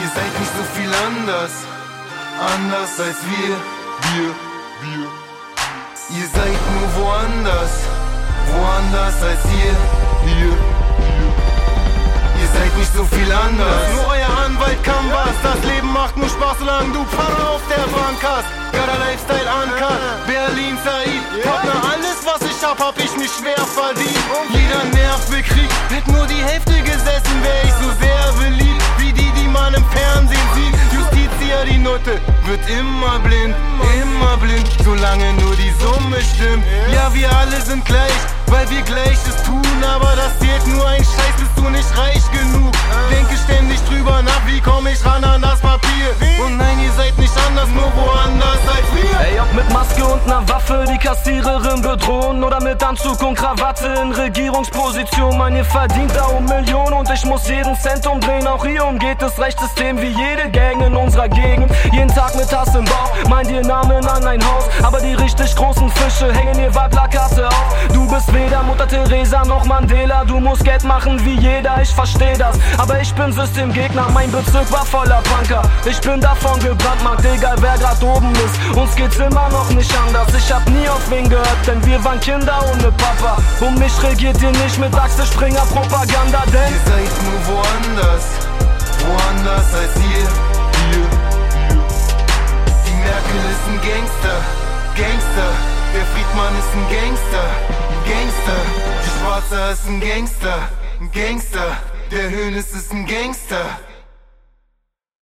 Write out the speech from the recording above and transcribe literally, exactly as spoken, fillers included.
Ihr seid nicht so viel anders, anders als wir, wir, wir. Ihr seid nur woanders, woanders als ihr, hier, hier. Ihr seid nicht so viel anders. Nur euer Anwalt kann was. Das Leben macht nur Spaß, solange du Pfarrer auf der Bank hast. Gotta Lifestyle Uncut, Berlin Said. Partner, alles was ich hab, hab ich mich schwer verdient. Jeder Nerv bekriegt, hätte nur die Hälfte gesessen, wär ich so sehr beliebt wie die, die man im Fernsehen sieht. Justitia, die Note, wird immer blind, immer blind, solange nur die Summe stimmt. Ja, wir alle sind gleich, weil wir Gleiches tun, aber das zählt nur ein Scheiß, bist du nicht reich genug. Denke ständig drüber nach, wie komm ich ran an das Papier. Und nein, ihr seid nicht anders, nur woanders als wir. Ey, ob mit Maske und ner Waffe die Kassiererin bedrohen oder mit Anzug und Krawatte in Regierungsposition. Man, ihr verdient da um Millionen und ich muss jeden Cent umdrehen. Auch hier umgeht das Rechtssystem wie jede Gang in unserer Gegend. Jeden Tag mit Hass im Bauch, meint ihr Namen an ein Haus, aber die richtig großen Fische hängen ihr Wahlplakate auf. Du bist weder Mutter Teresa noch Mandela, du musst Geld machen wie jeder, ich versteh das, aber ich bin Systemgegner, mein Bezirk war voller Punker. Ich bin davon gebrandmarkt, egal wer grad oben ist, uns geht's immer noch nicht anders. Ich hab nie auf wen gehört, denn wir waren Kinder ohne Papa. Um mich regiert ihr nicht mit Axel Springer Propaganda, denn ihr seid nur woanders, woanders als ihr, hier, hier. Die Merkel ist ein Gangster, Gangster. Der Friedmann ist ein Gangster, Gangster. Die Schwarze ist ein Gangster, ein Gangster. Der Hönes ist ein Gangster.